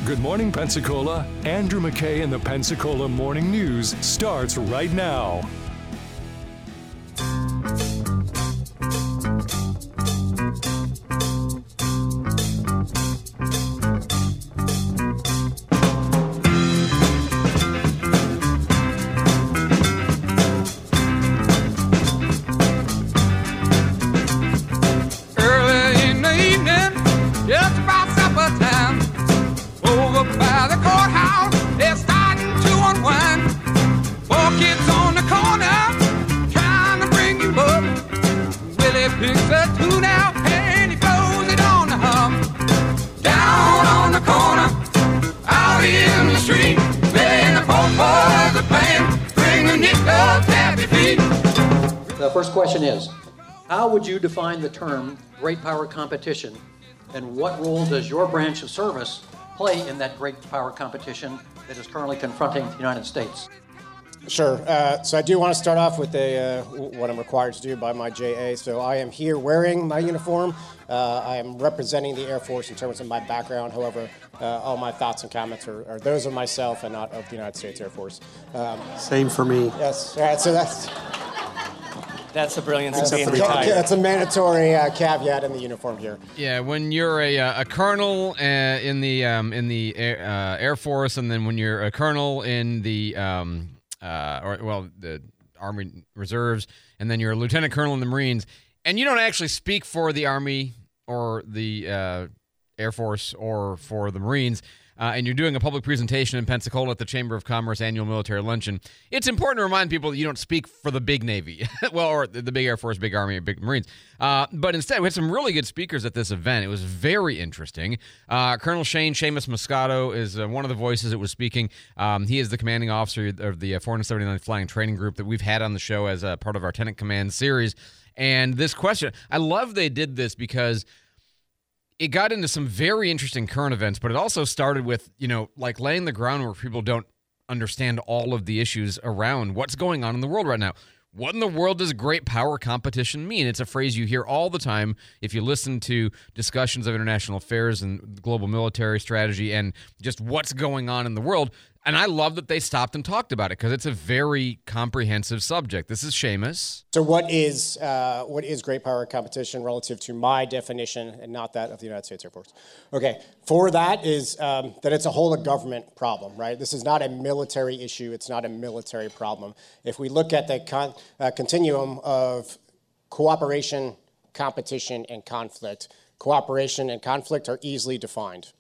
Good Morning Pensacola, Andrew McKay and the Pensacola Morning News starts right now. The first question is, how would you define the term great power competition, and what role does your branch of service play in that great power competition that is currently confronting the United States? Sure. So I do want to start off with what I'm required to do by my JA. So I am here wearing my uniform. I am representing the Air Force in terms of my background. However, all my thoughts and comments are those of myself and not of the United States Air Force. Same for me. Yes. All right. So that's the brilliance of being retired. That's a mandatory caveat in the uniform here. Yeah, when you're a colonel in the Air Force, and then when you're a colonel in the the Army Reserves, and then you're a lieutenant colonel in the Marines, and you don't actually speak for the Army or the Air Force or for the Marines, and you're doing a public presentation in Pensacola at the Chamber of Commerce annual military luncheon, it's important to remind people that you don't speak for the big Navy, or the big Air Force, big Army, or big Marines. But instead, we had some really good speakers at this event. It was very interesting. Colonel Seamus Moscato is one of the voices that was speaking. He is the commanding officer of the 479th Flying Training Group that we've had on the show as a part of our Tenant Command series. And this question, I love they did this because it got into some very interesting current events, but it also started with, like laying the groundwork for people don't understand all of the issues around what's going on in the world right now. What in the world does great power competition mean? It's a phrase you hear all the time if you listen to discussions of international affairs and global military strategy and just what's going on in the world. And I love that they stopped and talked about it because it's a very comprehensive subject. This is Seamus. So what is great power competition relative to my definition and not that of the United States Air Force? Okay, for that is that it's a whole of government problem, right? This is not a military issue. It's not a military problem. If we look at the continuum of cooperation, competition, and conflict, cooperation and conflict are easily defined.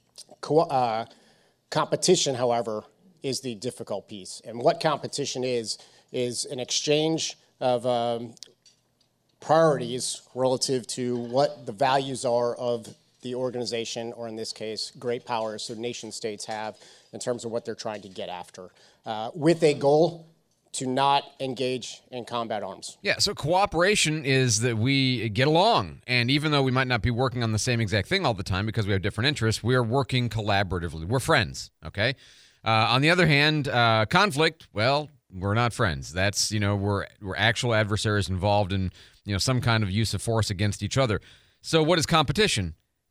Competition, however, is the difficult piece. And what competition is an exchange of priorities relative to what the values are of the organization, or in this case, great powers, so nation states have in terms of what they're trying to get after, with a goal to not engage in combat arms. Yeah, so cooperation is that we get along. And even though we might not be working on the same exact thing all the time because we have different interests, we are working collaboratively. We're friends, okay? On the other hand, conflict, well, we're not friends. That's, we're actual adversaries involved in, some kind of use of force against each other. So what is competition?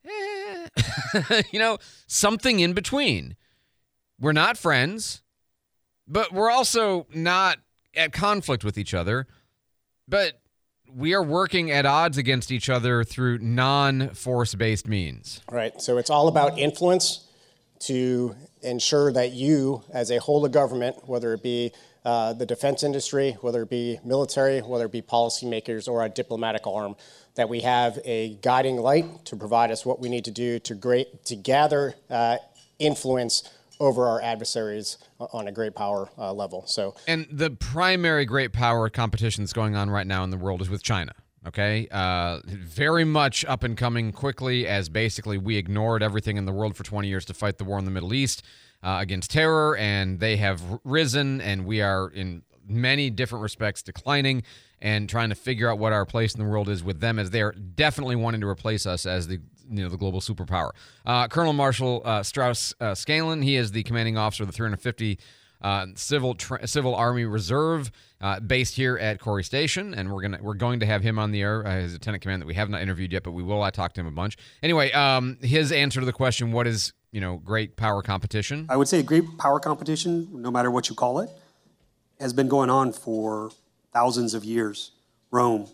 Something in between. We're not friends, but we're also not at conflict with each other, but we are working at odds against each other through non-force-based means. Right. So it's all about influence to ensure that you, as a whole of government, whether it be the defense industry, whether it be military, whether it be policymakers or a diplomatic arm, that we have a guiding light to provide us what we need to do to gather influence over our adversaries on a great power level. And the primary great power competition that's going on right now in the world is with China, okay? Very much up and coming quickly as basically we ignored everything in the world for 20 years to fight the war in the Middle East against terror, and they have risen, and we are in many different respects declining and trying to figure out what our place in the world is with them, as they're definitely wanting to replace us as the global superpower. Colonel Marshall Strauss Scanlon, he is the commanding officer of the 350 Civil Army Reserve, based here at Corey Station, and we're going to have him on the air, his lieutenant command that we have not interviewed yet, but we will. I talked to him a bunch. Anyway, his answer to the question, what is great power competition? I would say great power competition, no matter what you call it, has been going on for thousands of years. Rome,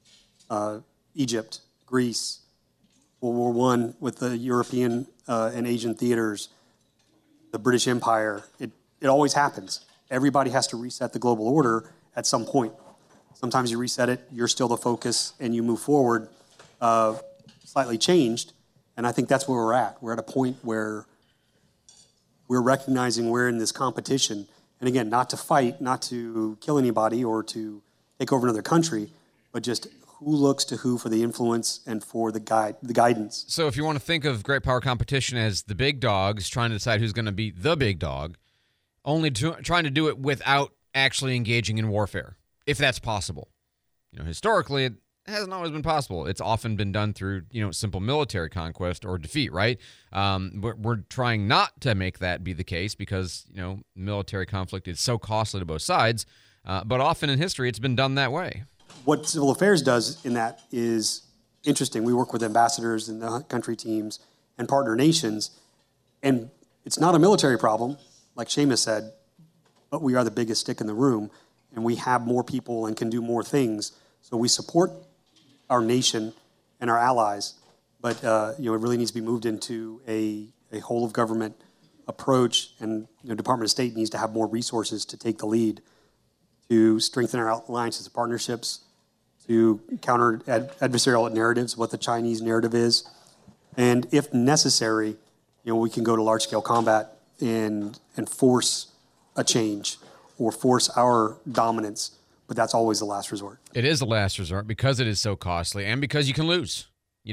Egypt, Greece, World War I with the European and Asian theaters, the British Empire. It always happens. Everybody has to reset the global order at some point. Sometimes you reset it, you're still the focus, and you move forward slightly changed. And I think that's where we're at. We're at a point where we're recognizing we're in this competition. And again, not to fight, not to kill anybody or to take over another country, but just who looks to who for the influence and for the guidance. So if you want to think of great power competition as the big dogs trying to decide who's going to be the big dog, only trying to do it without actually engaging in warfare, if that's possible. Historically, it hasn't always been possible. It's often been done through, simple military conquest or defeat, right? We're trying not to make that be the case because, military conflict is so costly to both sides. But often in history, it's been done that way. What civil affairs does in that is interesting. We work with ambassadors and the country teams and partner nations, and it's not a military problem, like Seamus said, but we are the biggest stick in the room, and we have more people and can do more things. So we support our nation and our allies, but it really needs to be moved into a whole of government approach, and Department of State needs to have more resources to take the lead, to strengthen our alliances and partnerships, to counter adversarial narratives, what the Chinese narrative is. And if necessary, we can go to large-scale combat and force a change or force our dominance, but that's always the last resort. It is the last resort because it is so costly and because you can lose,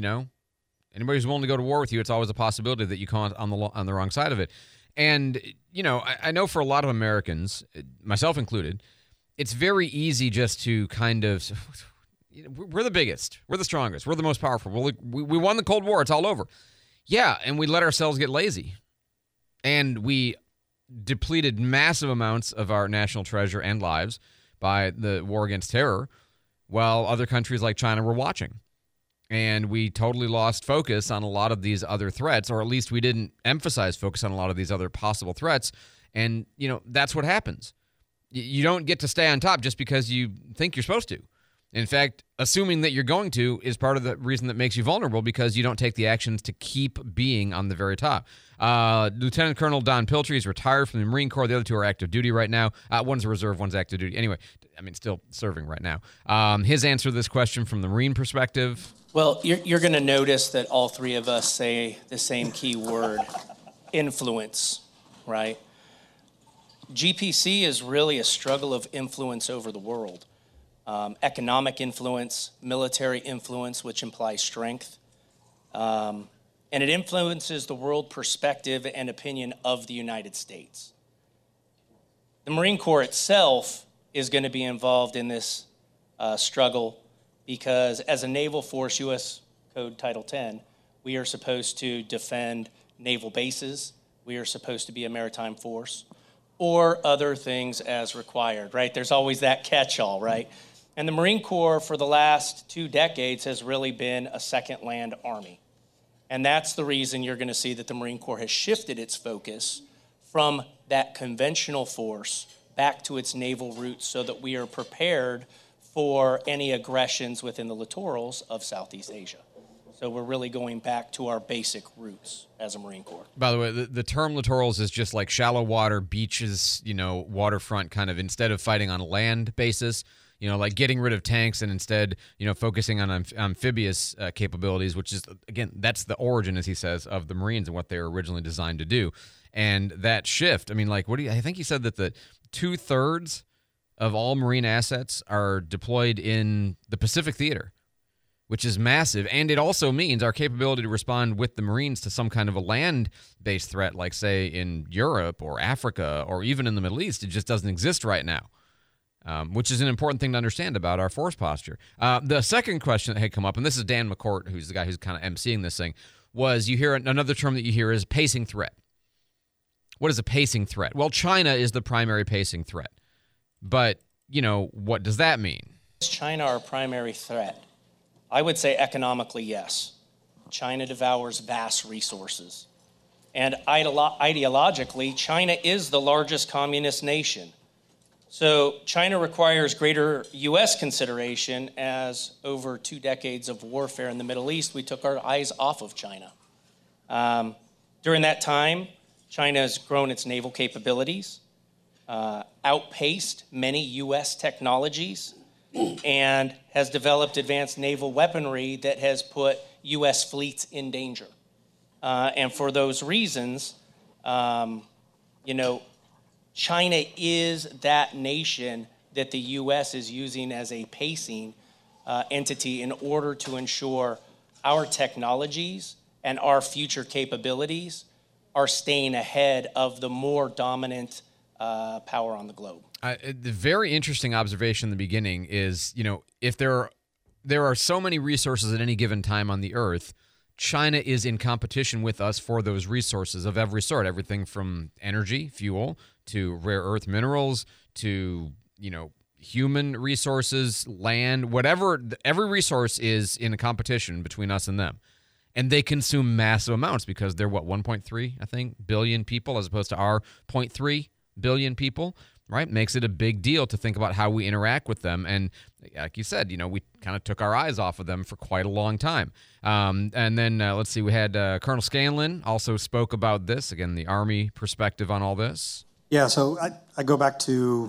Anybody who's willing to go to war with you, it's always a possibility that you come on the wrong side of it. And, I know for a lot of Americans, myself included, it's very easy just to kind of, we're the biggest, we're the strongest, we're the most powerful. We won the Cold War, it's all over. Yeah, and we let ourselves get lazy. And we depleted massive amounts of our national treasure and lives by the war against terror, while other countries like China were watching. And we totally lost focus on a lot of these other threats, or at least we didn't emphasize focus on a lot of these other possible threats. And, that's what happens. You don't get to stay on top just because you think you're supposed to. In fact, assuming that you're going to is part of the reason that makes you vulnerable, because you don't take the actions to keep being on the very top. Lieutenant Colonel Don Piltry is retired from the Marine Corps. The other two are active duty right now. One's a reserve, one's active duty. Anyway, still serving right now. His answer to this question from the Marine perspective. Well, you're going to notice that all three of us say the same key word, influence, right? GPC is really a struggle of influence over the world. Economic influence, military influence, which implies strength. And it influences the world perspective and opinion of the United States. The Marine Corps itself is going to be involved in this struggle because as a naval force, U.S. Code Title 10, we are supposed to defend naval bases. We are supposed to be a maritime force, or other things as required, right? There's always that catch-all, right? And the Marine Corps for the last 2 decades has really been a second land army. And that's the reason you're going to see that the Marine Corps has shifted its focus from that conventional force back to its naval roots so that we are prepared for any aggressions within the littorals of Southeast Asia. So we're really going back to our basic roots as a Marine Corps. By the way, the term littorals is just like shallow water, beaches, waterfront kind of, instead of fighting on a land basis, like getting rid of tanks and instead, focusing on amphibious capabilities, which is, again, that's the origin, as he says, of the Marines and what they were originally designed to do. And that shift, I think he said that the 2/3 of all Marine assets are deployed in the Pacific Theater, which is massive. And it also means our capability to respond with the Marines to some kind of a land-based threat, like, say, in Europe or Africa or even in the Middle East, it just doesn't exist right now, which is an important thing to understand about our force posture. The second question that had come up, and this is Dan McCourt, who's the guy who's kind of emceeing this thing, was you hear another term that you hear is pacing threat. What is a pacing threat? Well, China is the primary pacing threat. But, what does that mean? Is China our primary threat? I would say economically, yes. China devours vast resources. And ideologically, China is the largest communist nation. So China requires greater U.S. consideration, as over 2 decades of warfare in the Middle East, we took our eyes off of China. During that time, China has grown its naval capabilities, outpaced many U.S. technologies, and has developed advanced naval weaponry that has put U.S. fleets in danger. And for those reasons, China is that nation that the U.S. is using as a pacing entity in order to ensure our technologies and our future capabilities are staying ahead of the more dominant power on the globe. The very interesting observation in the beginning is, if there are so many resources at any given time on the earth, China is in competition with us for those resources of every sort, everything from energy, fuel, to rare earth minerals, to, human resources, land, whatever. Every resource is in a competition between us and them. And they consume massive amounts because they're, 1.3, I think, billion people as opposed to our 0.3 billion people, right? Makes it a big deal to think about how we interact with them. And like you said, we kind of took our eyes off of them for quite a long time. And then let's see, we had Colonel Scanlon also spoke about this, again, the Army perspective on all this. Yeah, so I go back to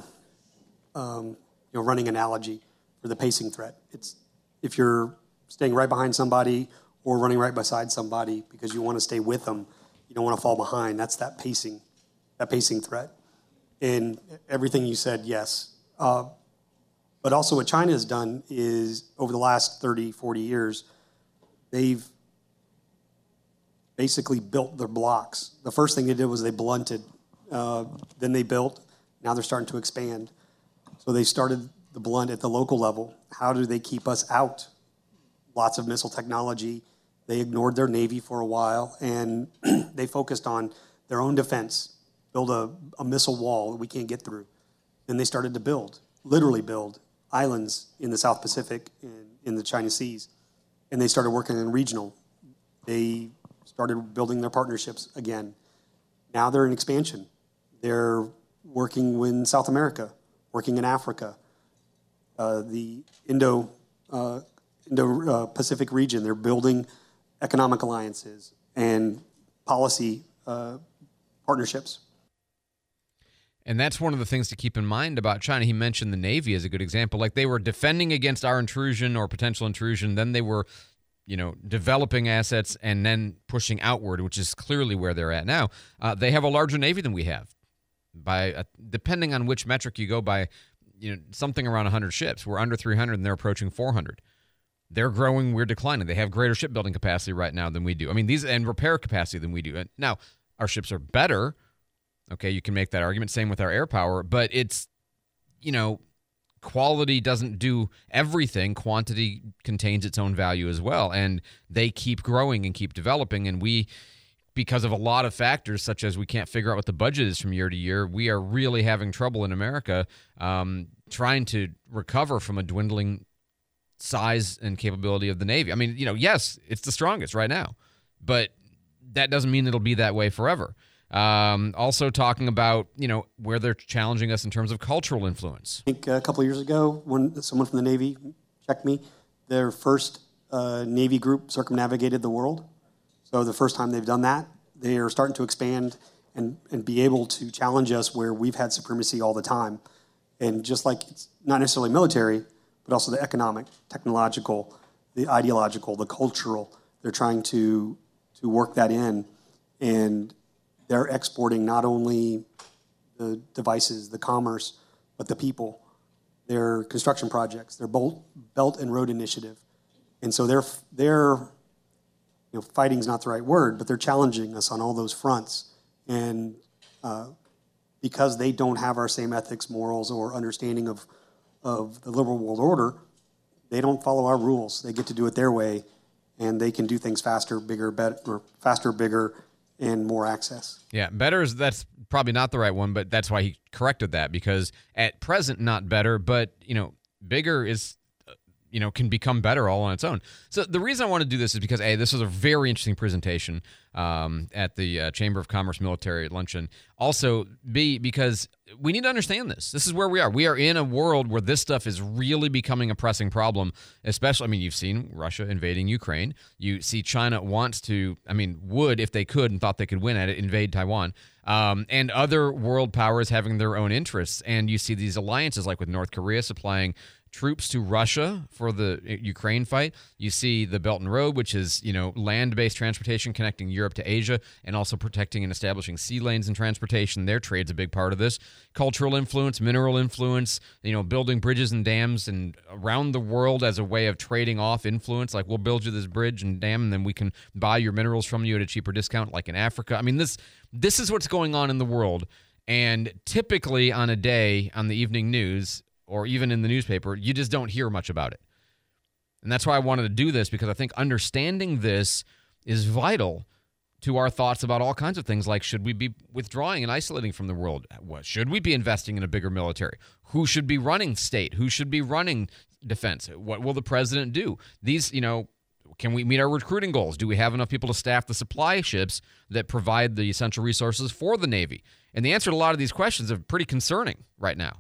running analogy for the pacing threat. It's if you're staying right behind somebody or running right beside somebody because you want to stay with them, you don't want to fall behind. That's that pacing threat. And everything you said, yes. But also what China has done is over the last 30, 40 years, they've basically built their blocks. The first thing they did was they blunted. Then they built. Now they're starting to expand. So they started the blunt at the local level. How do they keep us out? Lots of missile technology. They ignored their Navy for a while, and they focused on their own defense, build a missile wall that we can't get through. Then they started to literally build islands in the South Pacific and in the China Seas. And they started working in regional. They started building their partnerships again. Now they're in expansion. They're working in South America, working in Africa, the Indo-Pacific region. They're building economic alliances and policy partnerships. And that's one of the things to keep in mind about China. He mentioned the Navy as a good example. Like they were defending against our intrusion or potential intrusion. Then they were, developing assets and then pushing outward, which is clearly where they're at now. They have a larger Navy than we have. By depending on which metric you go by, something around 100 ships. We're under 300 and they're approaching 400. They're growing, we're declining. They have greater shipbuilding capacity right now than we do. And repair capacity than we do. Now, our ships are better. Okay, you can make that argument. Same with our air power, but it's, quality doesn't do everything. Quantity contains its own value as well, and they keep growing and keep developing. And we, because of a lot of factors, such as we can't figure out what the budget is from year to year, we are really having trouble in America trying to recover from a dwindling size and capability of the Navy. Yes, it's the strongest right now, but that doesn't mean it'll be that way forever. Also talking about, where they're challenging us in terms of cultural influence. I think a couple of years ago, when someone from the Navy checked me, their first Navy group circumnavigated the world. So the first time they've done that, they are starting to expand and be able to challenge us where we've had supremacy all the time. And just like it's not necessarily military, but also the economic, technological, the ideological, the cultural, they're trying to work that in. And they're exporting not only the devices, the commerce, but the people, their construction projects, their Belt and Road Initiative. And so they're fighting's not the right word, but they're challenging us on all those fronts. And because they don't have our same ethics, morals, or understanding of the liberal world order, they don't follow our rules. They get to do it their way, and they can do things faster, bigger, better, or faster, bigger, and more access. Yeah, better is, that's probably not the right one, but that's why he corrected that, because at present, not better, but, bigger is, can become better all on its own. So the reason I want to do this is because, A, this was a very interesting presentation at the Chamber of Commerce Military Luncheon. Also, B, because we need to understand this. This is where we are. We are in a world where this stuff is really becoming a pressing problem, especially, you've seen Russia invading Ukraine. You see China would, if they could and thought they could win at it, invade Taiwan. And other world powers having their own interests. And you see these alliances like with North Korea supplying troops to Russia for the Ukraine fight. You see the Belt and Road, which is, land-based transportation connecting Europe to Asia and also protecting and establishing sea lanes and transportation. Their trade's a big part of this. Cultural influence, mineral influence, building bridges and dams and around the world as a way of trading off influence. Like, we'll build you this bridge and dam, and then we can buy your minerals from you at a cheaper discount, like in Africa. This is what's going on in the world. And typically on a day on the evening news, or even in the newspaper, you just don't hear much about it. And that's why I wanted to do this, because I think understanding this is vital to our thoughts about all kinds of things, like should we be withdrawing and isolating from the world? Should we be investing in a bigger military? Who should be running state? Who should be running defense? What will the president do? These, can we meet our recruiting goals? Do we have enough people to staff the supply ships that provide the essential resources for the Navy? And the answer to a lot of these questions are pretty concerning right now.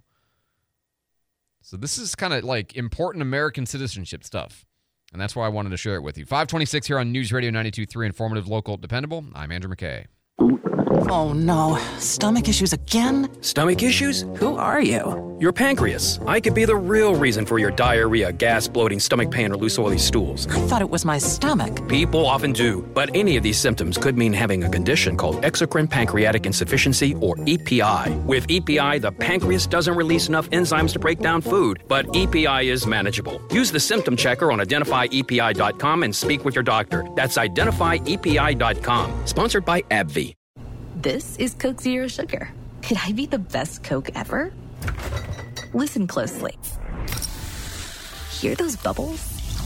So this is kind of like important American citizenship stuff. And that's why I wanted to share it with you. 526 here on News Radio 92.3, informative, local, dependable. I'm Andrew McKay. Oh no, stomach issues again? Stomach issues? Who are you? Your pancreas. I could be the real reason for your diarrhea, gas, bloating, stomach pain, or loose oily stools. I thought it was my stomach. People often do, but any of these symptoms could mean having a condition called exocrine pancreatic insufficiency, or EPI. With EPI, the pancreas doesn't release enough enzymes to break down food, but EPI is manageable. Use the symptom checker on identifyepi.com and speak with your doctor. That's identifyepi.com. Sponsored by AbbVie. This is Coke Zero Sugar. Could I be the best Coke ever? Listen closely. Hear those bubbles?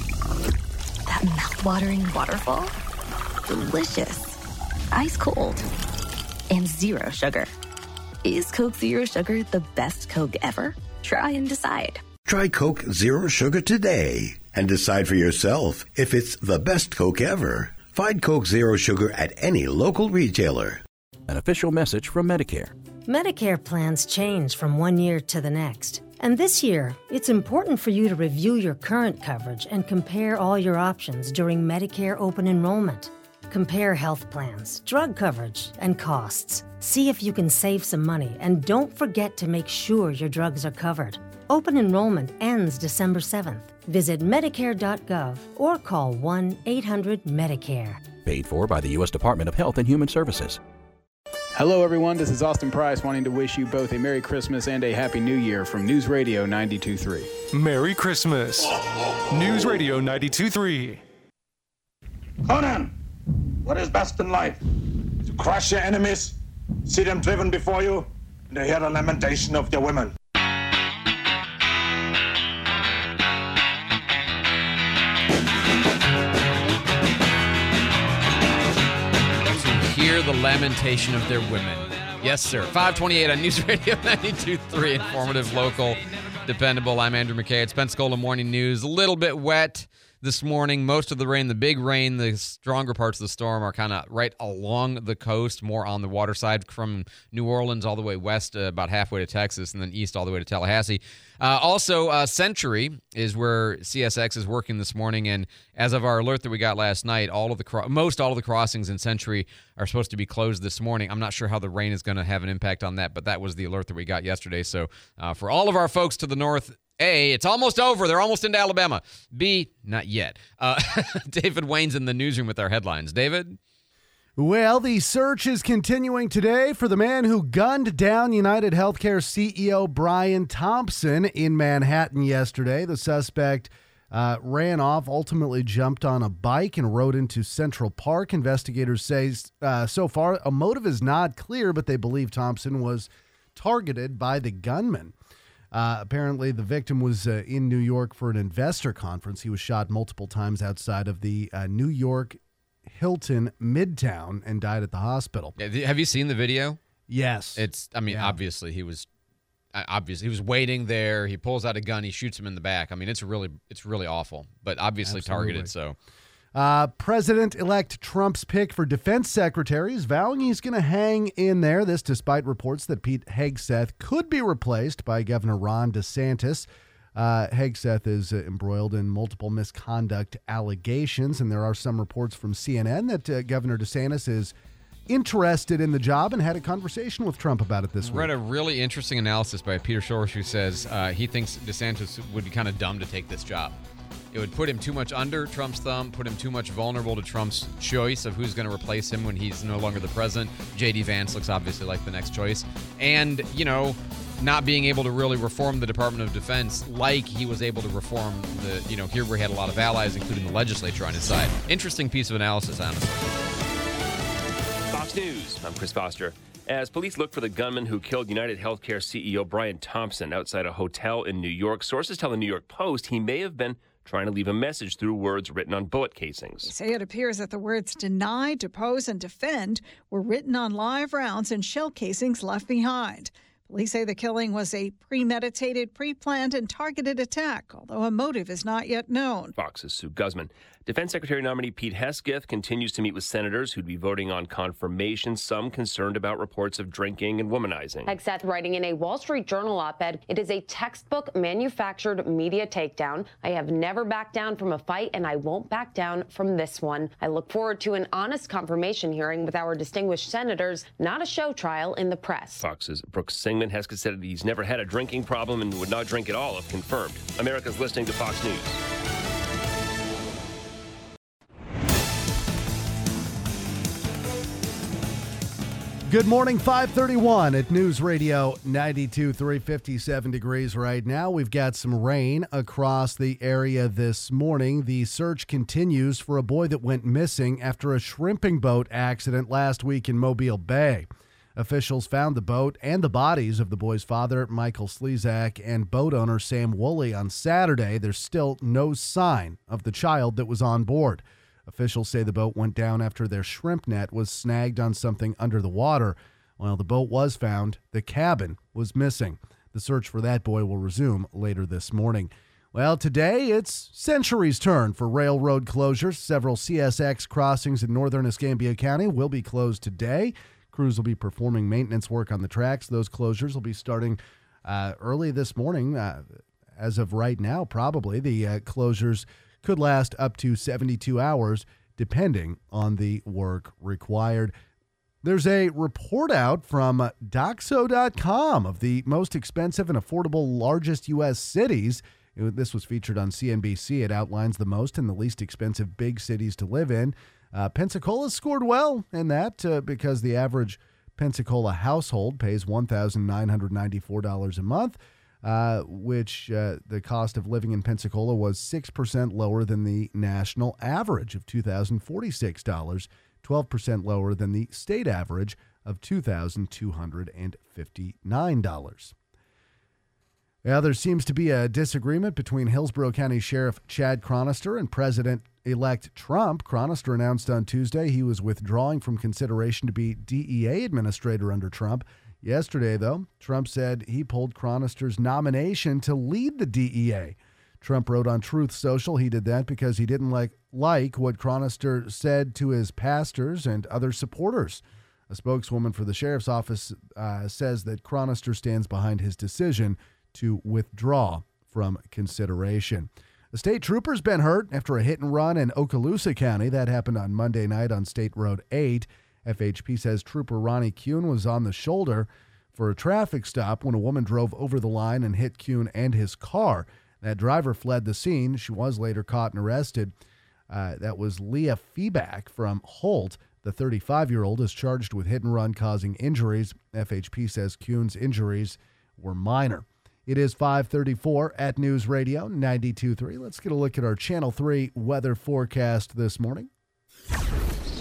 That mouth-watering waterfall? Delicious. Ice cold. And zero sugar. Is Coke Zero Sugar the best Coke ever? Try and decide. Try Coke Zero Sugar today and decide for yourself if it's the best Coke ever. Find Coke Zero Sugar at any local retailer. An official message from Medicare. Medicare plans change from one year to the next. And this year, it's important for you to review your current coverage and compare all your options during Medicare open enrollment. Compare health plans, drug coverage, and costs. See if you can save some money, and don't forget to make sure your drugs are covered. Open enrollment ends December 7th. Visit Medicare.gov or call 1-800-MEDICARE. Paid for by the U.S. Department of Health and Human Services. Hello, everyone. This is Austin Price wanting to wish you both a Merry Christmas and a Happy New Year from News Radio 92.3. Merry Christmas. News Radio 92.3. Conan, what is best in life? To crush your enemies, see them driven before you, and to hear the lamentation of their women. Hear the lamentation of their women. Yes, sir. 528 on News Radio 92.3, informative, local, dependable. I'm Andrew McKay. It's Pensacola Morning News. A little bit wet this morning. Most of the rain, the big rain, the stronger parts of the storm are kind of right along the coast, more on the water side from New Orleans all the way west, about halfway to Texas, and then east all the way to Tallahassee. Also, Century is where CSX is working this morning, and as of our alert that we got last night, most all of the crossings in Century are supposed to be closed this morning. I'm not sure how the rain is going to have an impact on that, but that was the alert that we got yesterday. So for all of our folks to the north, A, it's almost over. They're almost into Alabama. B, not yet. David Wayne's in the newsroom with our headlines. David? Well, the search is continuing today for the man who gunned down United Healthcare CEO Brian Thompson in Manhattan yesterday. The suspect ran off, ultimately jumped on a bike and rode into Central Park. Investigators say so far a motive is not clear, but they believe Thompson was targeted by the gunman. Apparently, the victim was in New York for an investor conference. He was shot multiple times outside of the New York Hilton Midtown and died at the hospital. Have you seen the video? Yes. Obviously he was obviously he was waiting there. He pulls out a gun. He shoots him in the back. I mean, it's really awful, but obviously targeted. So. President-elect Trump's pick for defense secretary is vowing he's going to hang in there. This despite reports that Pete Hegseth could be replaced by Governor Ron DeSantis. Hegseth is embroiled in multiple misconduct allegations, and there are some reports from CNN that Governor DeSantis is interested in the job and had a conversation with Trump about it this week. Read a really interesting analysis by Peter Schorsch, who says he thinks DeSantis would be kind of dumb to take this job. It would put him too much under Trump's thumb, put him too much vulnerable to Trump's choice of who's going to replace him when he's no longer the president. J.D. Vance looks obviously like the next choice. And, not being able to really reform the Department of Defense like he was able to reform here where he had a lot of allies, including the legislature on his side. Interesting piece of analysis, honestly. Fox News, I'm Chris Foster. As police look for the gunman who killed United Healthcare CEO Brian Thompson outside a hotel in New York, sources tell the New York Post he may have been trying to leave a message through words written on bullet casings. They say it appears that the words deny, depose, and defend were written on live rounds and shell casings left behind. Police say the killing was a premeditated, pre-planned, and targeted attack, although a motive is not yet known. Fox's Sue Guzman. Defense Secretary nominee Pete Hegseth continues to meet with senators who'd be voting on confirmation, some concerned about reports of drinking and womanizing. Hegseth writing in a Wall Street Journal op-ed, "It is a textbook manufactured media takedown. I have never backed down from a fight, and I won't back down from this one. I look forward to an honest confirmation hearing with our distinguished senators, not a show trial in the press." Fox's Brooks Singman. Hegseth said he's never had a drinking problem and would not drink at all if confirmed. America's listening to Fox News. Good morning, 531 at News Radio 92.3, 57 degrees right now. We've got some rain across the area this morning. The search continues for a boy that went missing after a shrimping boat accident last week in Mobile Bay. Officials found the boat and the bodies of the boy's father, Michael Slezak, and boat owner Sam Woolley on Saturday. There's still no sign of the child that was on board. Officials say the boat went down after their shrimp net was snagged on something under the water. While the boat was found, the cabin was missing. The search for that boy will resume later this morning. Well, today it's Century's turn for railroad closures. Several CSX crossings in northern Escambia County will be closed today. Crews will be performing maintenance work on the tracks. Those closures will be starting early this morning. As of right now, probably. The closures could last up to 72 hours, depending on the work required. There's a report out from Doxo.com of the most expensive and affordable largest U.S. cities. This was featured on CNBC. It outlines the most and the least expensive big cities to live in. Pensacola scored well in that because the average Pensacola household pays $1,994 a month, which the cost of living in Pensacola was 6% lower than the national average of $2,046, 12% lower than the state average of $2,259. Well, there seems to be a disagreement between Hillsborough County Sheriff Chad Chronister and President-elect Trump. Chronister announced on Tuesday he was withdrawing from consideration to be DEA administrator under Trump. Yesterday, though, Trump said he pulled Chronister's nomination to lead the DEA. Trump wrote on Truth Social he did that because he didn't like what Chronister said to his pastors and other supporters. A spokeswoman for the sheriff's office says that Chronister stands behind his decision to withdraw from consideration. A state trooper's been hurt after a hit and run in Okaloosa County. That happened on Monday night on State Road 8. FHP says Trooper Ronnie Kuhn was on the shoulder for a traffic stop when a woman drove over the line and hit Kuhn and his car. That driver fled the scene. She was later caught and arrested. That was Leah Feeback from Holt. The 35-year-old is charged with hit and run causing injuries. FHP says Kuhn's injuries were minor. It is 5:34 at News Radio 92.3. Let's get a look at our Channel 3 weather forecast this morning.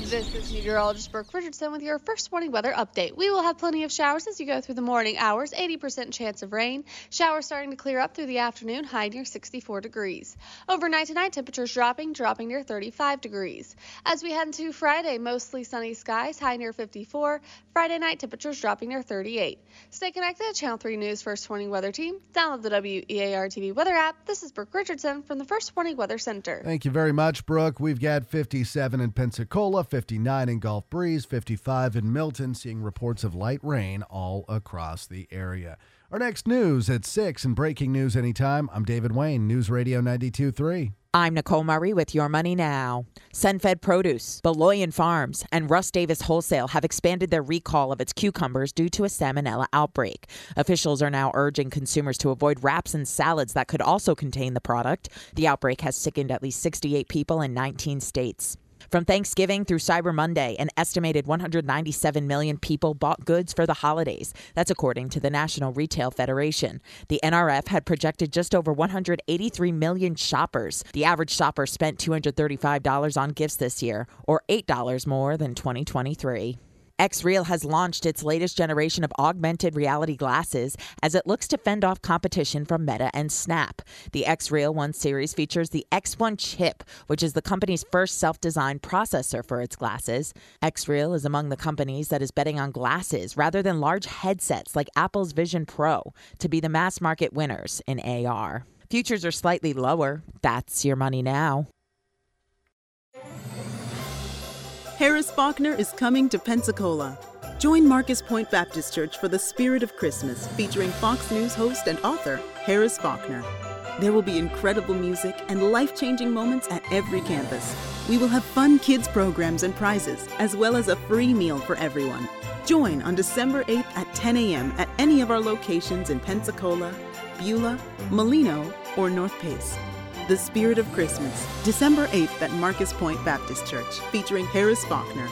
This is meteorologist Brooke Richardson with your first warning weather update. We will have plenty of showers as you go through the morning hours, 80% chance of rain. Showers starting to clear up through the afternoon, high near 64 degrees. Overnight tonight, temperatures dropping near 35 degrees. As we head into Friday, mostly sunny skies, high near 54. Friday night, temperatures dropping near 38. Stay connected to Channel 3 News First Warning Weather Team. Download the WEAR TV weather app. This is Brooke Richardson from the First Warning Weather Center. Thank you very much, Brooke. We've got 57 in Pensacola, 59 in Gulf Breeze, 55 in Milton, seeing reports of light rain all across the area. Our next news at 6 and breaking news anytime. I'm David Wayne, News Radio 92.3. I'm Nicole Murray with Your Money Now. Sunfed Produce, Beloyan Farms, and Russ Davis Wholesale have expanded their recall of its cucumbers due to a salmonella outbreak. Officials are now urging consumers to avoid wraps and salads that could also contain the product. The outbreak has sickened at least 68 people in 19 states. From Thanksgiving through Cyber Monday, an estimated 197 million people bought goods for the holidays. That's according to the National Retail Federation. The NRF had projected just over 183 million shoppers. The average shopper spent $235 on gifts this year, or $8 more than 2023. XREAL has launched its latest generation of augmented reality glasses as it looks to fend off competition from Meta and Snap. The XREAL One series features the X1 chip, which is the company's first self-designed processor for its glasses. XREAL is among the companies that is betting on glasses rather than large headsets like Apple's Vision Pro to be the mass market winners in AR. Futures are slightly lower. That's Your Money Now. Harris Faulkner is coming to Pensacola. Join Marcus Point Baptist Church for the Spirit of Christmas, featuring Fox News host and author Harris Faulkner. There will be incredible music and life-changing moments at every campus. We will have fun kids programs and prizes, as well as a free meal for everyone. Join on December 8th at 10 a.m. at any of our locations in Pensacola, Beulah, Molino, or North Pace. The Spirit of Christmas, December 8th at Marcus Point Baptist Church, featuring Harris Faulkner.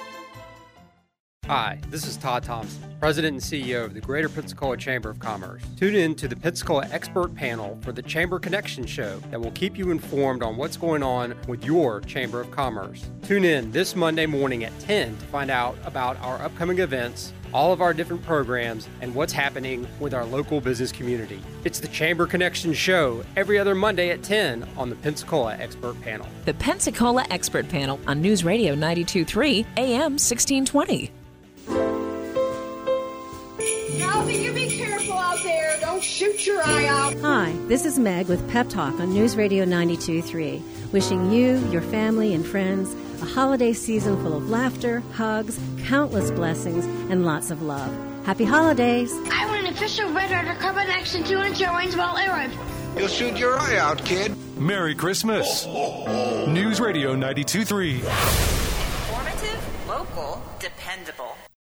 Hi, this is Todd Thompson, President and CEO of the Greater Pensacola Chamber of Commerce. Tune in to the Pensacola Expert Panel for the Chamber Connection Show that will keep you informed on what's going on with your Chamber of Commerce. Tune in this Monday morning at 10 to find out about our upcoming events, all of our different programs, and what's happening with our local business community. It's the Chamber Connection Show every other Monday at 10 on the Pensacola Expert Panel. The Pensacola Expert Panel on News Radio 92.3 AM 1620. Alfie, you be careful out there. Don't shoot your eye out. Hi, this is Meg with Pep Talk on News Radio 92.3. Wishing you, your family, and friends a holiday season full of laughter, hugs, countless blessings, and lots of love. Happy holidays. I want an official Red Ryder carbon action 2-inch range while arrow. You'll shoot your eye out, kid. Merry Christmas. News Radio 92.3. Informative, local, dependable.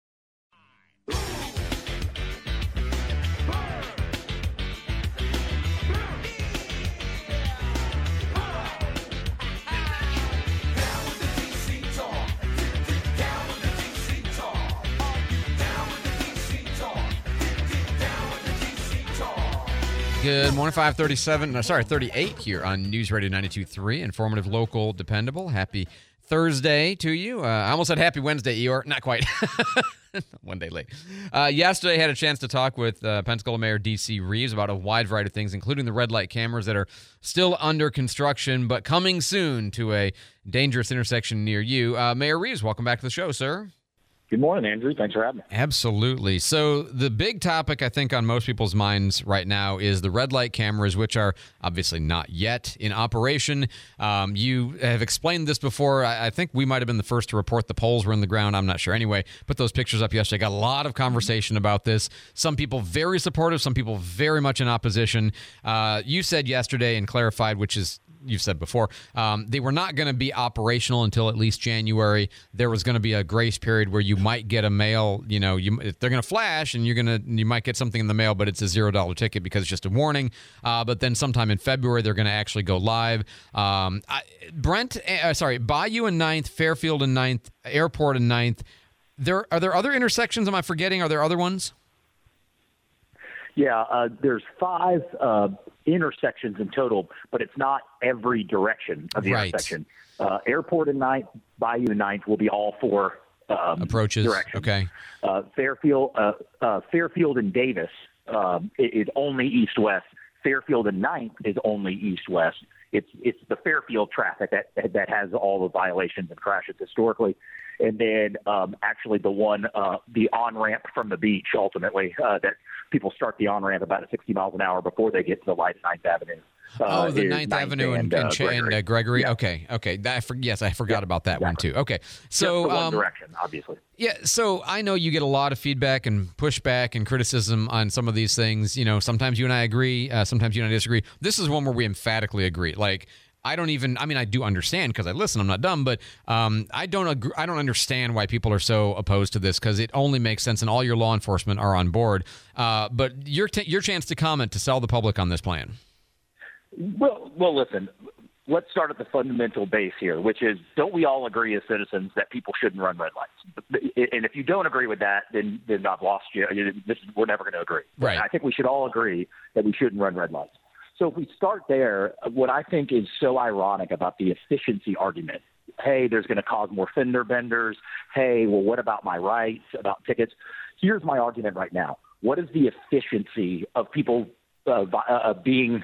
Good morning, 38 here on News Radio 92.3. Informative, local, dependable. Happy Thursday to you. I almost said happy Wednesday, Eeyore. Not quite. One day late. Yesterday, I had a chance to talk with Pensacola Mayor D.C. Reeves about a wide variety of things, including the red light cameras that are still under construction, but coming soon to a dangerous intersection near you. Mayor Reeves, welcome back to the show, sir. Good morning, Andrew. Thanks for having me. Absolutely. So the big topic, I think, on most people's minds right now is the red light cameras, which are obviously not yet in operation. You have explained this before. I think we might have been the first to report the poles were in the ground. I'm not sure. Anyway, put those pictures up yesterday. Got a lot of conversation about this. Some people very supportive, some people very much in opposition. You said yesterday and clarified, which is you've said before, they were not going to be operational until at least January. There was going to be a grace period where you might get a mail, they're going to flash and you might get something in the mail, but it's a $0 ticket because it's just a warning. But then sometime in February, they're going to actually go live. Bayou and 9th, Fairfield and 9th, Airport and 9th. Are there other intersections? Am I forgetting? Are there other ones? Yeah, there's 5 intersections in total, but it's not every direction of the intersection. Airport and 9th, Bayou and 9th will be all 4 approaches. Directions. Okay. Fairfield and Davis is only east-west. Fairfield and 9th is only east-west. It's the Fairfield traffic that has all the violations and crashes historically. And then actually the on-ramp from the beach, ultimately, that people start the on-ramp about at 60 miles an hour before they get to the light at 9th Avenue. The 9th Avenue and Gregory. Yeah. Okay. Yes, I forgot about that one too. Okay. So just the one direction, obviously. Yeah. So I know you get a lot of feedback and pushback and criticism on some of these things. You know, sometimes you and I agree, sometimes you and I disagree. This is one where we emphatically agree. Like, I do understand because I listen. I'm not dumb, but I don't agree. I don't understand why people are so opposed to this because it only makes sense, and all your law enforcement are on board. But your chance to comment to sell the public on this plan. Well, listen. Let's start at the fundamental base here, which is: don't we all agree as citizens that people shouldn't run red lights? And if you don't agree with that, then I've lost you. We're never going to agree. Right. I think we should all agree that we shouldn't run red lights. So if we start there, what I think is so ironic about the efficiency argument, hey, there's going to cause more fender benders. Hey, well, what about my rights, about tickets? Here's my argument right now. What is the efficiency of people being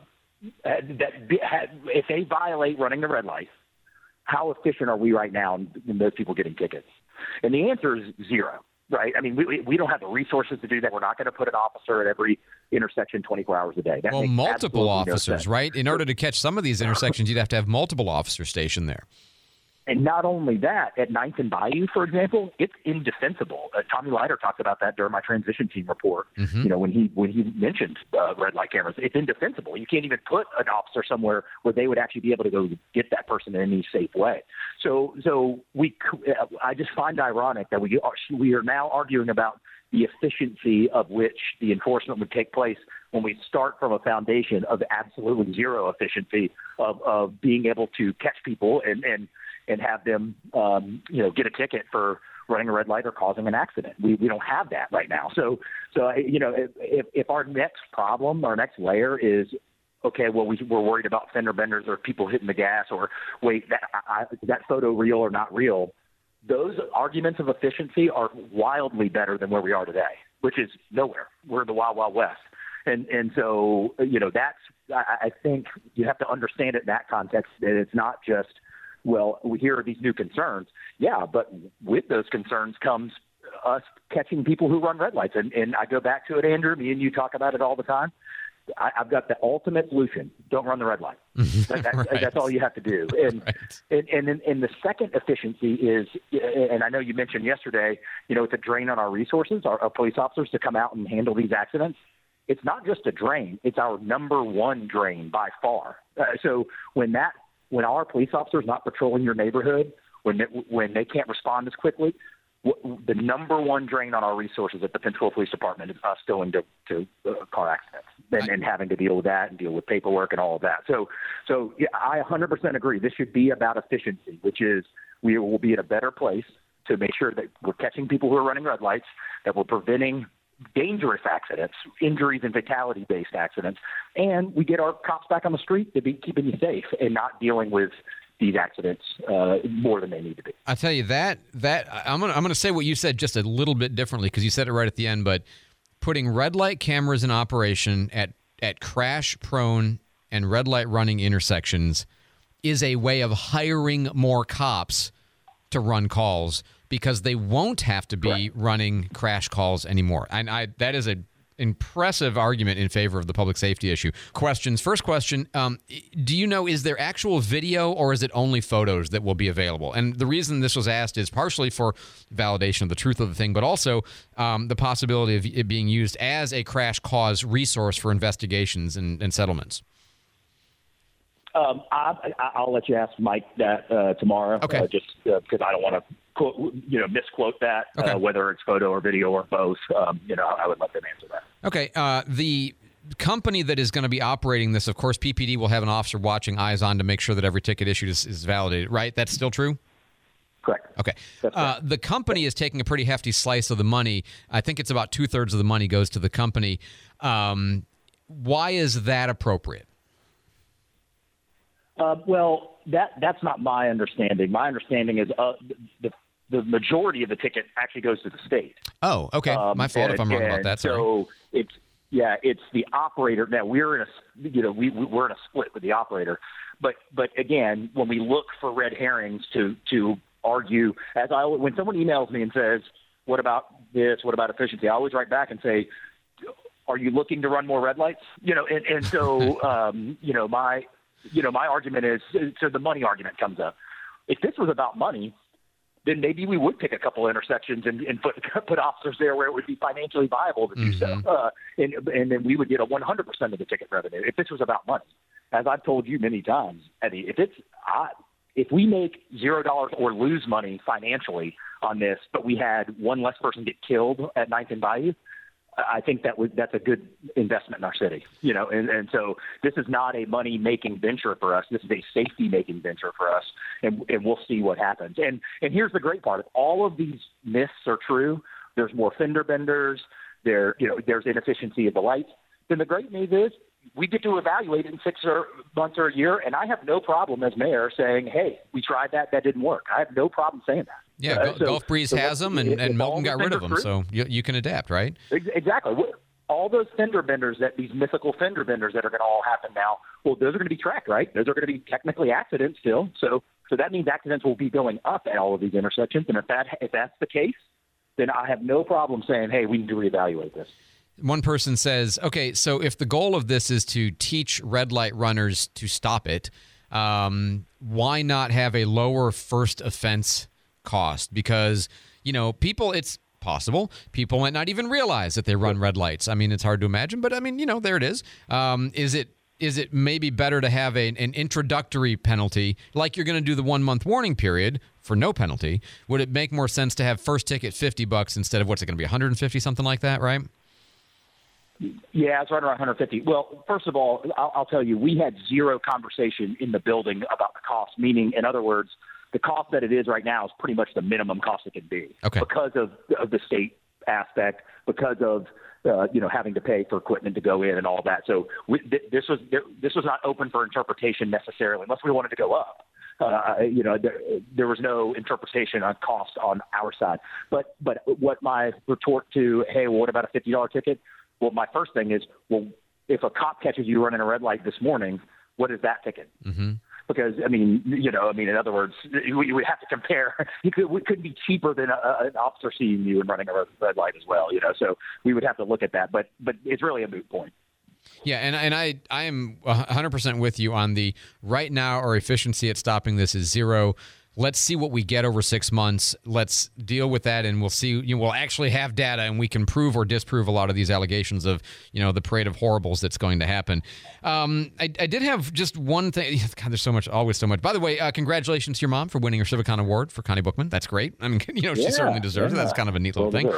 if they violate running the red light, how efficient are we right now in those people getting tickets? And the answer is zero. Right. I mean, we don't have the resources to do that. We're not going to put an officer at every intersection 24 hours a day. That makes multiple officers, no sense. right? In order to catch some of these intersections, you'd have to have multiple officers stationed there. And not only that, at 9th and Bayou, for example, it's indefensible. Tommy Leiter talked about that during my transition team report. Mm-hmm. You know, when he mentioned red light cameras, it's indefensible. You can't even put an officer somewhere where they would actually be able to go get that person in any safe way. So I just find ironic that we are now arguing about the efficiency of which the enforcement would take place when we start from a foundation of absolutely zero efficiency of being able to catch people and have them, get a ticket for running a red light or causing an accident. We don't have that right now. So if our next problem, our next layer is, okay, well, we're worried about fender benders or people hitting the gas or wait, is that photo real or not real? Those arguments of efficiency are wildly better than where we are today, which is nowhere. We're in the wild, wild west. And so, I think you have to understand it in that context, that it's not just, well, here are these new concerns. Yeah, but with those concerns comes us catching people who run red lights. And I go back to it, Andrew. Me and you talk about it all the time. I've got the ultimate solution. Don't run the red light. Right. That's all you have to do. And the second efficiency is, and I know you mentioned yesterday, it's a drain on our resources, our police officers to come out and handle these accidents. It's not just a drain. It's our number one drain by far. So when our police officers not patrolling your neighborhood, when they can't respond as quickly, the number one drain on our resources at the Pensacola Police Department is us going to car accidents and having to deal with that and deal with paperwork and all of that. So yeah, I 100% agree. This should be about efficiency, which is we will be in a better place to make sure that we're catching people who are running red lights, that we're preventing dangerous accidents, injuries and fatality-based accidents, and we get our cops back on the street to be keeping you safe and not dealing with these accidents more than they need to be. I tell you that I'm gonna say what you said just a little bit differently because you said it right at the end. But putting red light cameras in operation at crash-prone and red light running intersections is a way of hiring more cops to run calls because they won't have to be running crash calls anymore. And that is an impressive argument in favor of the public safety issue. Questions. First question, do you know, is there actual video or is it only photos that will be available? And the reason this was asked is partially for validation of the truth of the thing, but also the possibility of it being used as a crash cause resource for investigations and settlements. I'll let you ask Mike that tomorrow. Okay. Just because I don't want to misquote that, okay. Whether it's photo or video or both. I would let them answer that. Okay. The company that is going to be operating this, of course, PPD will have an officer watching, eyes on, to make sure that every ticket issued is validated, right? That's still true? Correct. Okay. The company is taking a pretty hefty slice of the money. I think it's about 2/3 of the money goes to the company. Why is that appropriate? Well, that's not my understanding. My understanding is the majority of the ticket actually goes to the state. Oh, okay. My fault if I'm wrong about that. Sorry. So it's the operator. Now we're in we're in a split with the operator, but again, when we look for red herrings to argue, when someone emails me and says, "What about this? What about efficiency?" I always write back and say, "Are you looking to run more red lights?" And so my argument is, so the money argument comes up. If this was about money, then maybe we would pick a couple of intersections and put officers there where it would be financially viable to do so. And then we would get 100% of the ticket revenue if this was about money. As I've told you many times, Eddie, if we make $0 or lose money financially on this, but we had one less person get killed at 9th and Bayou, I think that's a good investment in our city, and so this is not a money-making venture for us. This is a safety-making venture for us, and we'll see what happens. And here's the great part: if all of these myths are true, there's more fender benders, there's inefficiency of the lights. Then the great news is we get to evaluate it in 6 months or a year, and I have no problem as mayor saying, "Hey, we tried that didn't work." I have no problem saying that. Yeah, Gulf Breeze has them, and Milton got rid of them, so you can adapt, right? Exactly. All those fender benders, these mythical fender benders that are going to all happen now, well, those are going to be tracked, right? Those are going to be technically accidents still. So that means accidents will be going up at all of these intersections. And if that's the case, then I have no problem saying, "Hey, we need to reevaluate this." One person says, okay, so if the goal of this is to teach red light runners to stop it, why not have a lower first offense cost? Because, people, it's possible people might not even realize that they run red lights. I mean, it's hard to imagine, but I mean, there it is. Is it maybe better to have an introductory penalty, like you're going to do the 1 month warning period for no penalty? Would it make more sense to have first ticket $50 instead of what's it going to be, 150, something like that, right? Yeah, it's right around 150. Well, first of all, I'll tell you, we had zero conversation in the building about the cost, meaning, in other words, the cost that it is right now is pretty much the minimum cost it can be because of the state aspect, because of having to pay for equipment to go in and all that. So this was not open for interpretation necessarily, unless we wanted to go up. There was no interpretation on cost on our side. But what my retort to, hey, well, what about a $50 ticket? Well, my first thing is, well, if a cop catches you running a red light this morning, what is that ticket? Mm-hmm. Because, in other words, we would have to compare. It couldn't be cheaper than an officer seeing you and running a red light as well, So we would have to look at that. But it's really a moot point. Yeah, and I am 100% with you on the right now our efficiency at stopping this is zero. Let's see what we get over 6 months. Let's deal with that, and we'll see. We'll actually have data, and we can prove or disprove a lot of these allegations of, the parade of horribles that's going to happen. I did have just one thing. God, there's always so much. By the way, congratulations to your mom for winning her Civicon Award for Connie Bookman. That's great. I mean, she certainly deserves it. That's kind of a neat little thing.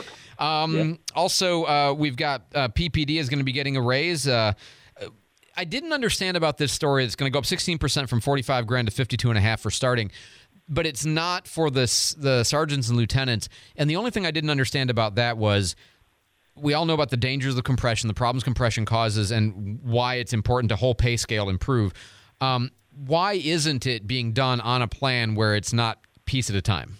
Also, we've got PPD is going to be getting a raise. I didn't understand about this story. It's going to go up 16% from $45,000 to $52,500 for starting. But it's not for the sergeants and lieutenants. And the only thing I didn't understand about that was we all know about the dangers of compression, the problems compression causes, and why it's important to whole pay scale improve. Why isn't it being done on a plan where it's not piece at a time?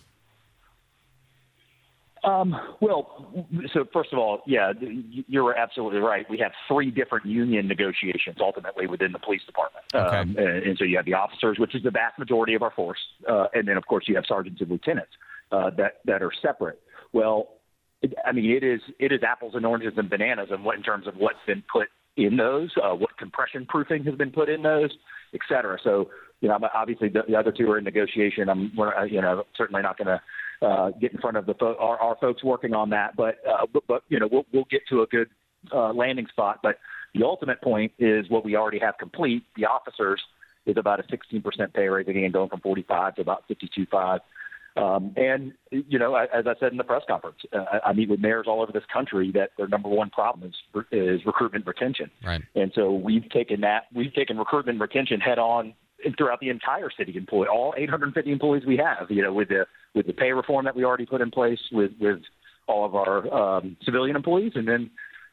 So first of all, yeah, you're absolutely right. We have 3 different union negotiations ultimately within the police department. Okay. And so you have the officers, which is the vast majority of our force. And then, of course, you have sergeants and lieutenants that are separate. Well, it is apples and oranges and bananas in terms of what's been put in those, what compression proofing has been put in those, et cetera. So, obviously the other 2 are in negotiation. I'm certainly not going to get in front of our folks working on that, but we'll get to a good landing spot. But the ultimate point is what we already have complete. The officers is about a 16% pay raise again, going from 45 to about 52.5. And as I said in the press conference, I meet with mayors all over this country that their number one problem is recruitment retention. Right. And so we've taken recruitment retention head on throughout the entire city employee, all 850 employees we have, with the pay reform that we already put in place with all of our civilian employees. And then,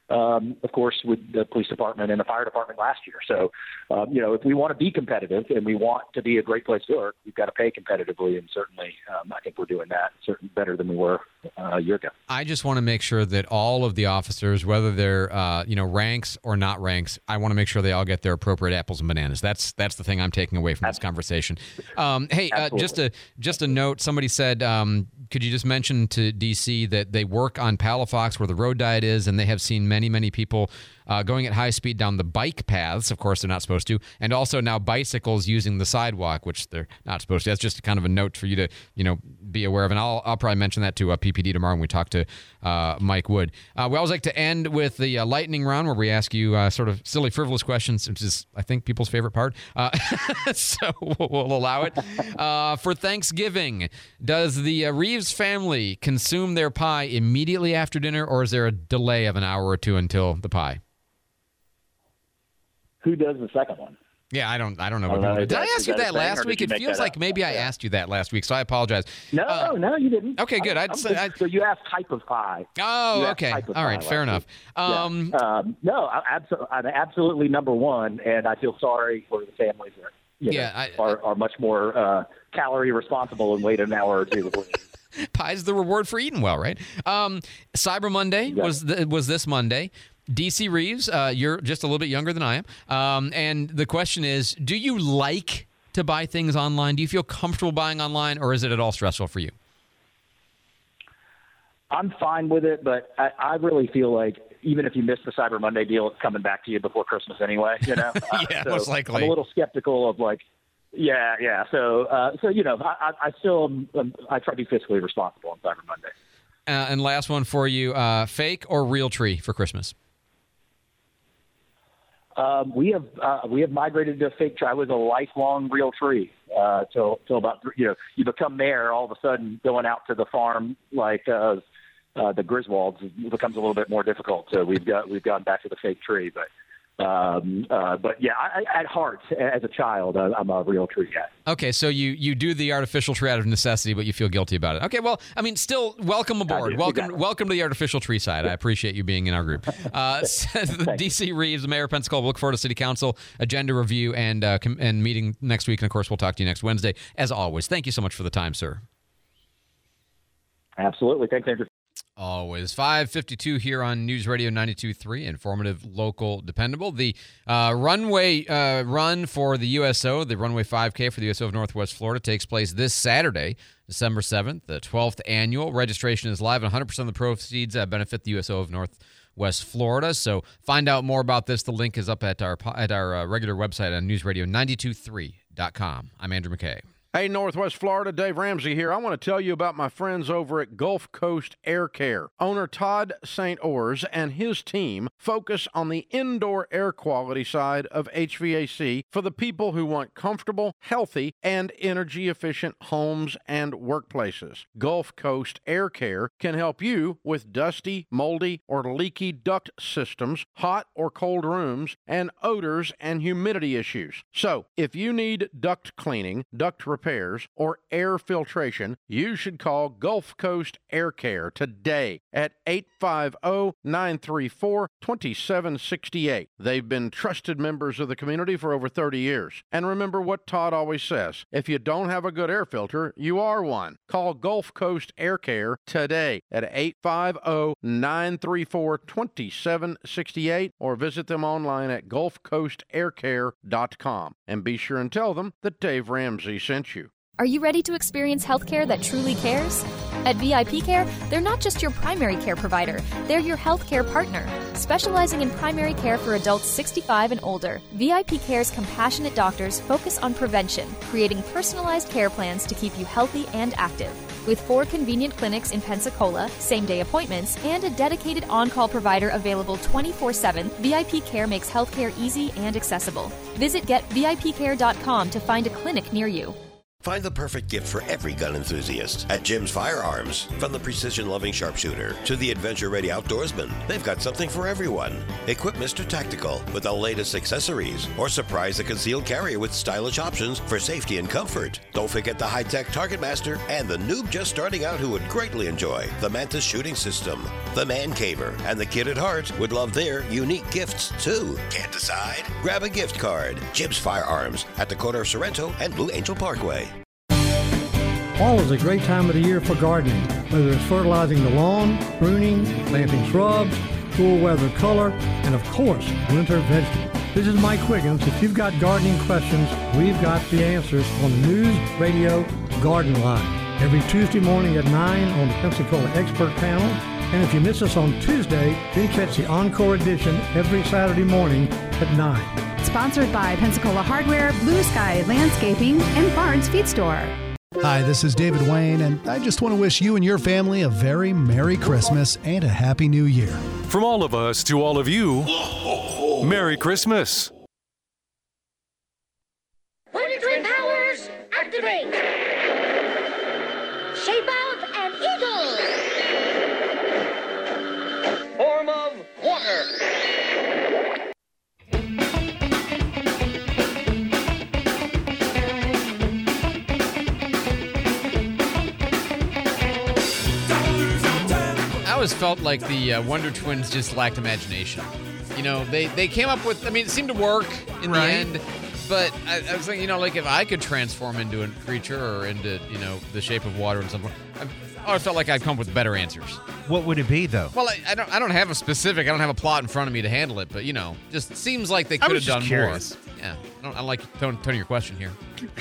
of course, with the police department and the fire department last year. So, if we want to be competitive and we want to be a great place to work, we've got to pay competitively. And certainly, I think we're doing that certainly better than we were a year ago. I just want to make sure that all of the officers, whether they're ranks or not ranks, I want to make sure they all get their appropriate apples and bananas. That's the thing I'm taking away from this conversation. Hey, just a note. Somebody said, could you just mention to DC that they work on Palafox where the road diet is, and they have seen many people going at high speed down the bike paths. Of course, they're not supposed to. And also now bicycles using the sidewalk, which they're not supposed to. That's just kind of a note for you to, be aware of. And I'll probably mention that to PPD tomorrow when we talk to Mike Wood. We always like to end with the lightning round where we ask you sort of silly, frivolous questions, which is, I think, people's favorite part. So we'll allow it. For Thanksgiving, does the Reeves family consume their pie immediately after dinner, or is there a delay of an hour or two until the pie? Who does the second one? Yeah, I don't know. Did I ask you that last week? It feels like maybe I asked you that last week, so I apologize. No, you didn't. Okay, good. So you asked type of pie. Oh, okay. All right, fair enough. No, I'm absolutely number one, and I feel sorry for the families that are much more calorie responsible and wait an hour or two. Pie's the reward for eating well, right? Cyber Monday was this Monday. DC Reeves, you're just a little bit younger than I am. And the question is, do you like to buy things online? Do you feel comfortable buying online, or is it at all stressful for you? I'm fine with it, but I really feel like even if you miss the Cyber Monday deal, it's coming back to you before Christmas anyway, Yeah, so most likely. I'm a little skeptical of yeah. So I still I try to be fiscally responsible on Cyber Monday. And last one for you, fake or real tree for Christmas? We have migrated to a fake tree. I was a lifelong real tree till about you become mayor, all of a sudden going out to the farm like the Griswolds becomes a little bit more difficult. So we've gone back to the fake tree, but yeah, at heart, as a child, I'm a real tree guy. Okay, so you do the artificial tree out of necessity, but you feel guilty about it. Okay, well, I mean, still, welcome aboard. Welcome to the artificial tree side. I appreciate you being in our group. DC Reeves, the mayor of Pensacola, look forward to City Council agenda review and meeting next week. And, of course, we'll talk to you next Wednesday. As always, thank you so much for the time, sir. Absolutely. Thanks, Andrew. Always. 5:52 here on News Radio 92.3, informative, local, dependable. The runway run for the USO, the Runway 5K for the USO of Northwest Florida, takes place this Saturday, December 7th, the 12th annual. Registration is live, and 100% of the proceeds benefit the USO of Northwest Florida. So find out more about this. The link is up at our regular website on newsradio923.com. I'm Andrew McKay. Hey, Northwest Florida, Dave Ramsey here. I want to tell you about my friends over at Gulf Coast Air Care. Owner Todd St. Ors and his team focus on the indoor air quality side of HVAC for the people who want comfortable, healthy, and energy-efficient homes and workplaces. Gulf Coast Air Care can help you with dusty, moldy, or leaky duct systems, hot or cold rooms, and odors and humidity issues. So, if you need duct cleaning, duct repairs, or air filtration, you should call Gulf Coast Air Care today at 850-934-2768. They've been trusted members of the community for over 30 years. And remember what Todd always says, if you don't have a good air filter, you are one. Call Gulf Coast Air Care today at 850-934-2768 or visit them online at gulfcoastaircare.com. And be sure and tell them that Dave Ramsey sent you. Are you ready to experience healthcare that truly cares? At VIP Care, they're not just your primary care provider, they're your healthcare partner. Specializing in primary care for adults 65 and older, VIP Care's compassionate doctors focus on prevention, creating personalized care plans to keep you healthy and active. With 4 convenient clinics in Pensacola, same-day appointments, and a dedicated on-call provider available 24/7, VIP Care makes healthcare easy and accessible. Visit GetVIPCare.com to find a clinic near you. Find the perfect gift for every gun enthusiast at Jim's Firearms. From the precision-loving sharpshooter to the adventure-ready outdoorsman, they've got something for everyone. Equip Mr. Tactical with the latest accessories or surprise the concealed carrier with stylish options for safety and comfort. Don't forget the high-tech Target Master and the noob just starting out who would greatly enjoy the Mantis shooting system. The Man Caver and the Kid at Heart would love their unique gifts too. Can't decide? Grab a gift card. Jim's Firearms at the corner of Sorrento and Blue Angel Parkway. Fall is a great time of the year for gardening, whether it's fertilizing the lawn, pruning, planting shrubs, cool weather color, and of course, winter vegetables. This is Mike Quiggins. If you've got gardening questions, we've got the answers on the News Radio Garden Line. Every Tuesday morning at 9 on the Pensacola Expert Panel. And if you miss us on Tuesday, then catch the Encore edition every Saturday morning at 9. Sponsored by Pensacola Hardware, Blue Sky Landscaping, and Barnes Feed Store. Hi, this is David Wayne, and I just want to wish you and your family a very Merry Christmas and a Happy New Year. From all of us to all of you, Merry Christmas. 23 powers, activate! Shape out an eagle! Form of water! I always felt like the Wonder Twins just lacked imagination. You know, they came up with, I mean, it seemed to work in the end, but I was thinking, you know, like if I could transform into a creature or into, you know, the shape of water and something, I always felt like I'd come up with better answers. What would it be, though? Well, I don't have a specific, I don't have a plot in front of me to handle it, but, you know, just seems like they could have done curious. more. Yeah, I like toning your question here.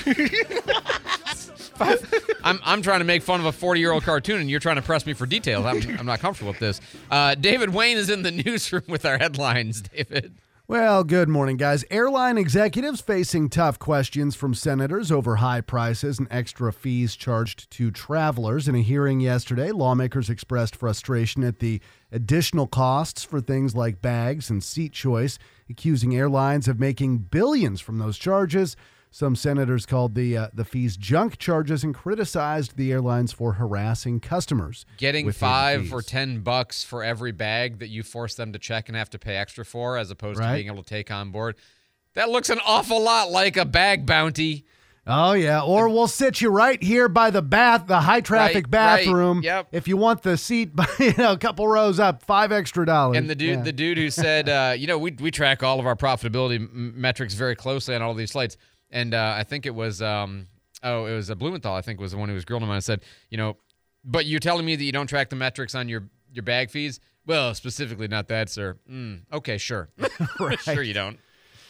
I'm trying to make fun of a 40-year-old cartoon, and you're trying to press me for details. I'm not comfortable with this. David Wayne is in the newsroom with our headlines. David. Well, good morning, guys. Airline executives facing tough questions from senators over high prices and extra fees charged to travelers. In a hearing yesterday, lawmakers expressed frustration at the additional costs for things like bags and seat choice, accusing airlines of making billions from those charges. Some senators called the fees junk charges and criticized the airlines for harassing customers. Getting $5 or $10 for every bag that you force them to check and have to pay extra for, as opposed to being able to take on board. That looks an awful lot like a bag bounty. Oh, yeah. Or we'll sit you right here by the high traffic bathroom. Yep. If you want the seat, a couple rows up, $5 extra. And the dude who said, we track all of our profitability metrics very closely on all these flights. And I think it was, Blumenthal, I think, was the one who was grilling him and said, but you're telling me that you don't track the metrics on your bag fees? Well, specifically not that, sir. Okay, sure. Right. Sure you don't.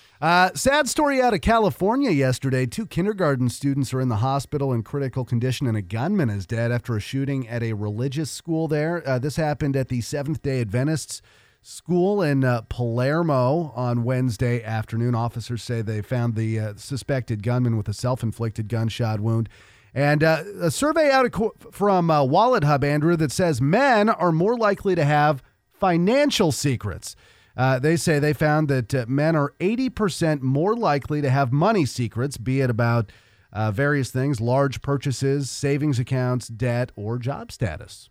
Sad story out of California yesterday. 2 kindergarten students are in the hospital in critical condition, and a gunman is dead after a shooting at a religious school there. This happened at the Seventh-day Adventists school in Palermo on Wednesday afternoon. Officers say they found the suspected gunman with a self-inflicted gunshot wound. And a survey out from Wallet Hub, Andrew, that says men are more likely to have financial secrets. They say they found that men are 80% more likely to have money secrets, be it about various things, large purchases, savings accounts, debt, or job status.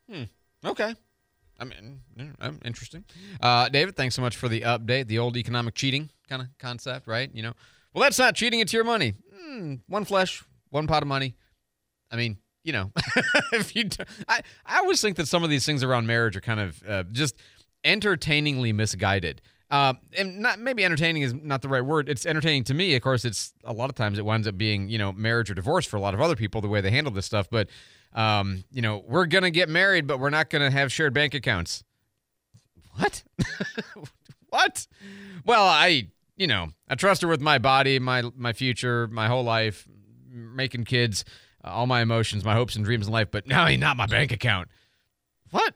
Okay. I mean, interesting. David, thanks so much for the update. The old economic cheating kind of concept, right? Well, that's not cheating. It's your money. One flesh, one pot of money. I mean, if you, I always think that some of these things around marriage are kind of just entertainingly misguided. And not maybe entertaining is not the right word. It's entertaining to me. Of course, it's a lot of times it winds up being, marriage or divorce for a lot of other people, the way they handle this stuff. But we're going to get married, but we're not going to have shared bank accounts. What? What? Well, I trust her with my body, my future, my whole life, making kids, all my emotions, my hopes and dreams in life, but no, not my bank account. What?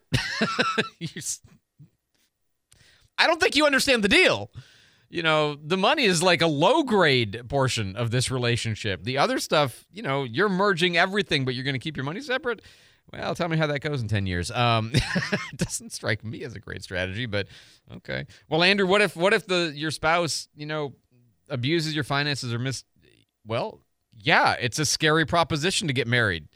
I don't think you understand the deal. The money is like a low-grade portion of this relationship. The other stuff, you're merging everything, but you're going to keep your money separate? Well, tell me how that goes in 10 years. It doesn't strike me as a great strategy, but okay. Well, Andrew, what if your spouse, abuses your finances or well, yeah, it's a scary proposition to get married.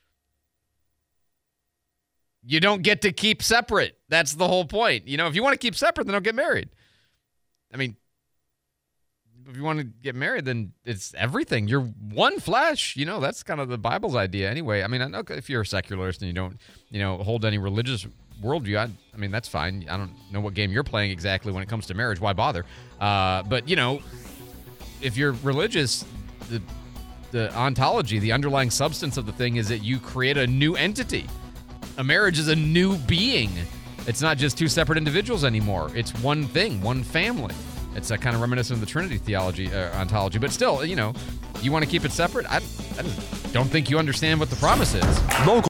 You don't get to keep separate. That's the whole point. You know, if you want to keep separate, then don't get married. I mean, if you want to get married, then it's everything. You're one flesh. You know, that's kind of the Bible's idea anyway. I mean, I know if you're a secularist and you don't, hold any religious worldview, I mean, that's fine. I don't know what game you're playing exactly when it comes to marriage. Why bother? But, if you're religious, the ontology, the underlying substance of the thing is that you create a new entity. A marriage is a new being. It's not just two separate individuals anymore. It's one thing, one family. It's a kind of reminiscent of the Trinity theology, ontology. But still, you want to keep it separate? I don't think you understand what the promise is. Local.